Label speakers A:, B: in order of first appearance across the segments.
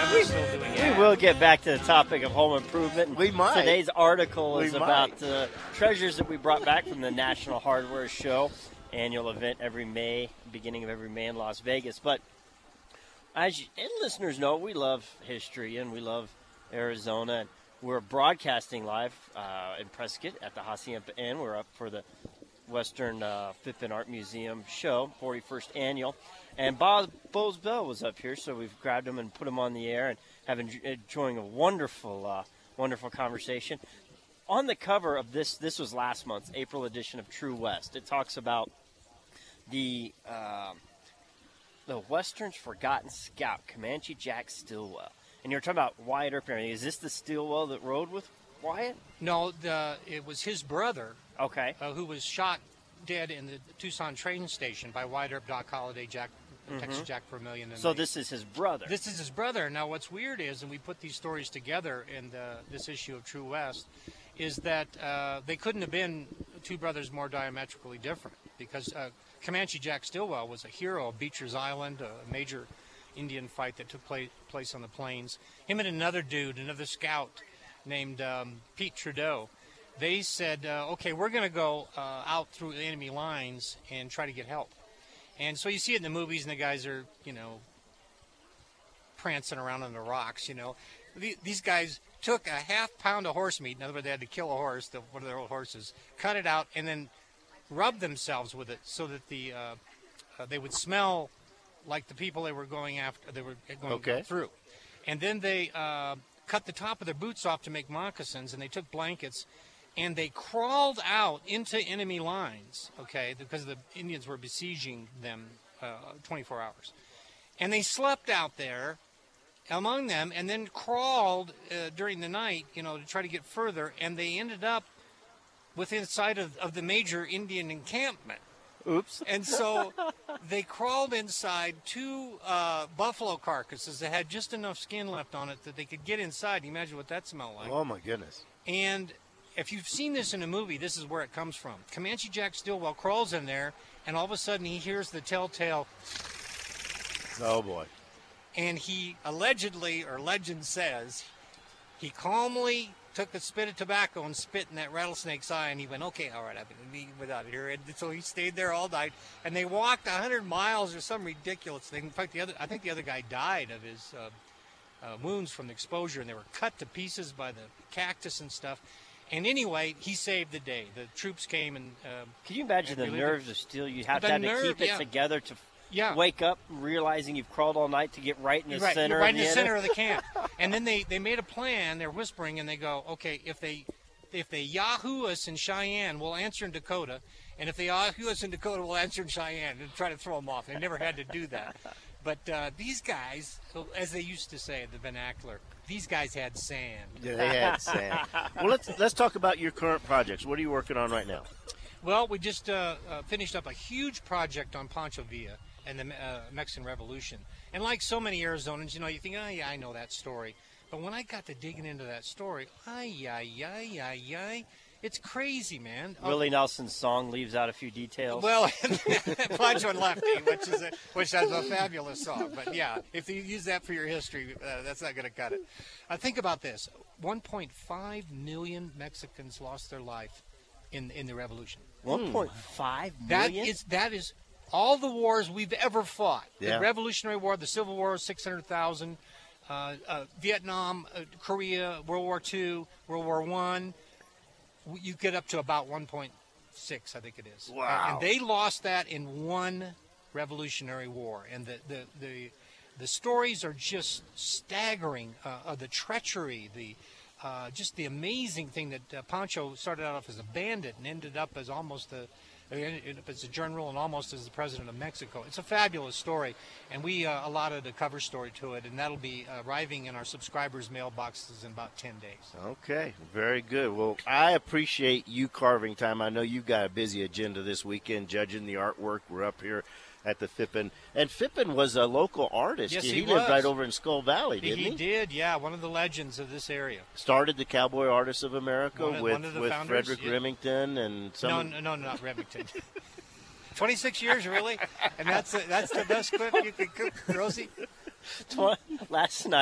A: we're still doing
B: We
A: ads.
B: will get back to the topic of home improvement.
C: We might.
B: Today's article is
C: We
B: about
C: might.
B: treasures that we brought back from the National Hardware Show, annual event every May, beginning of every May in Las Vegas. But as listeners know, we love history and we love Arizona. And we're broadcasting live in Prescott at the Hacienda Inn. We're up for the Western Fitbit Art Museum show, 41st annual. And Boz Bell was up here, so we've grabbed him and put him on the air and enjoying a wonderful, wonderful conversation. On the cover of this was last month's April edition of True West. It talks about the Western's Forgotten Scout, Comanche Jack Stilwell. And you're talking about Wyatt Earp. Is this the Stilwell that rode with Wyatt?
A: No, it was his brother.
B: Okay.
A: Who was shot dead in the Tucson train station by Wyatt Earp, Doc Holliday, Texas Jack Vermillion.
B: So this is his brother.
A: This is his brother. Now, what's weird is, and we put these stories together in this issue of True West, is that they couldn't have been two brothers more diametrically different, because Comanche Jack Stilwell was a hero of Beecher's Island, a major Indian fight that took place on the plains. Him and another scout named Pete Trudeau, they said, okay, we're going to go out through the enemy lines and try to get help. And so you see it in the movies, and the guys are, prancing around on the rocks, These guys took a half pound of horse meat. In other words, they had to kill a horse, one of their old horses, cut it out, and then rub themselves with it so that they would smell like the people they were going after, they were going through. And then they cut the top of their boots off to make moccasins, and they took blankets, and they crawled out into enemy lines, because the Indians were besieging them 24 hours. And they slept out there among them, and then crawled during the night, to try to get further, and they ended up within sight of the major Indian encampment.
B: Oops.
A: And so they crawled inside two buffalo carcasses that had just enough skin left on it that they could get inside. Imagine what that smelled like.
C: Oh, my goodness.
A: And if you've seen this in a movie, this is where it comes from. Comanche Jack Stilwell crawls in there, and all of a sudden he hears the telltale.
C: Oh, boy.
A: And he allegedly, or legend says, he calmly took a spit of tobacco and spit in that rattlesnake's eye, and he went, okay, all right, I'm going to be without it here. And so he stayed there all night, and they walked 100 miles or some ridiculous thing. In fact, I think the other guy died of his wounds from the exposure, and they were cut to pieces by the cactus and stuff. And anyway, he saved the day. The troops came and
B: can you imagine the nerves of steel? You have to keep it together to wake up realizing you've crawled all night to get right in the center.
A: You're right in the center of the camp. And then they made a plan. They're whispering, and they go, okay, if they Yahoo us in Cheyenne, we'll answer in Dakota. And if they Yahoo us in Dakota, we'll answer in Cheyenne, and try to throw them off. They never had to do that. But these guys, as they used to say, the vernacular, these guys had sand.
C: Yeah, they had sand. Well, let's talk about your current projects. What are you working on right now?
A: Well, we just finished up a huge project on Pancho Villa and the Mexican Revolution. And like so many Arizonans, you think, oh, yeah, I know that story. But when I got to digging into that story, it's crazy, man.
B: Willie Nelson's song leaves out a few details.
A: Well, Pancho and Lefty, which is a fabulous song. But, yeah, if you use that for your history, that's not going to cut it. Think about this. 1.5 million Mexicans lost their life in the revolution.
B: 1.5 million?
A: That is all the wars we've ever fought.
C: Yeah.
A: The Revolutionary War, the Civil War, 600,000, Vietnam, Korea, World War II, World War I. You get up to about 1.6, I think it is.
C: Wow.
A: And they lost that in one Revolutionary War. And the stories are just staggering, of the treachery, just the amazing thing that Pancho started out as a bandit and ended up as as a general and almost as the president of Mexico. It's a fabulous story, and we allotted a cover story to it, and that'll be arriving in our subscribers' mailboxes in about 10 days.
C: Okay, very good. Well, I appreciate you carving time. I know you've got a busy agenda this weekend, judging the artwork. We're up here at the Phippen. And Phippen was a local artist.
A: Yes,
C: he
A: he
C: lived
A: was.
C: right over in Skull Valley, didn't he?
A: He did, yeah. One of the legends of this area.
C: Started the Cowboy Artists of America
A: One of the
C: with
A: founders,
C: Frederick
A: yeah.
C: Remington and some.
A: No, not Remington. 26 years, really? And that's the best clip you could cook, Rosie?
B: Last night,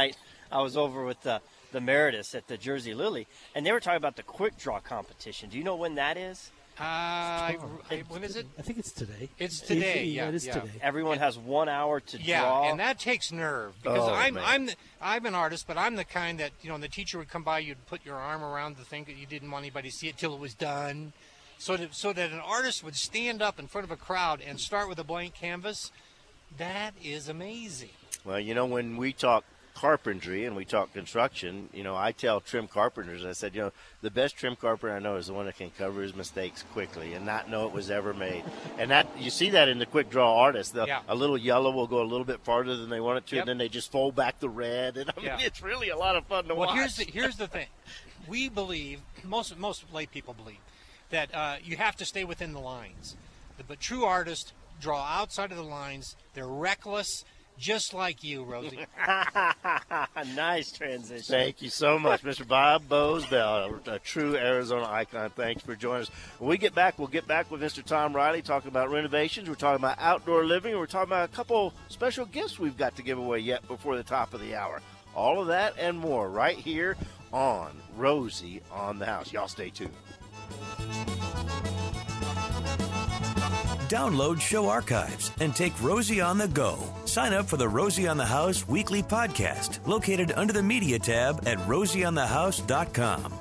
B: I was over with the Merediths at the Jersey Lily, and they were talking about the quick draw competition. Do you know when that is?
A: When is it?
D: I think it's today.
A: It's today. Yeah,
D: it is today.
B: Everyone has 1 hour to
A: Yeah,
B: draw.
A: and that takes nerve because
C: Oh,
A: I'm an artist, but I'm the kind that when the teacher would come by, you'd put your arm around the thing that you didn't want anybody to see it till it was done, so that an artist would stand up in front of a crowd and start with a blank canvas. That is amazing.
C: Well, when we talk carpentry and we talk construction, I tell trim carpenters, I said, the best trim carpenter I know is the one that can cover his mistakes quickly and not know it was ever made. And that you see that in the quick draw artists. A little yellow will go a little bit farther than they want it to, and then they just fold back the red. And it's really a lot of fun to watch.
A: Well, here's the thing. We believe, most lay people believe, that you have to stay within the lines. But true artists draw outside of the lines. They're reckless. Just like you, Rosie.
B: Nice transition.
C: Thank you so much, Mr. Bob Bosebell, a true Arizona icon. Thanks for joining us. When we get back, we'll get back with Mr. Tom Riley talking about renovations. We're talking about outdoor living. We're talking about a couple special gifts we've got to give away yet before the top of the hour. All of that and more right here on Rosie on the House. Y'all stay tuned.
E: Download show archives and take Rosie on the go. Sign up for the Rosie on the House weekly podcast located under the media tab at rosieonthehouse.com.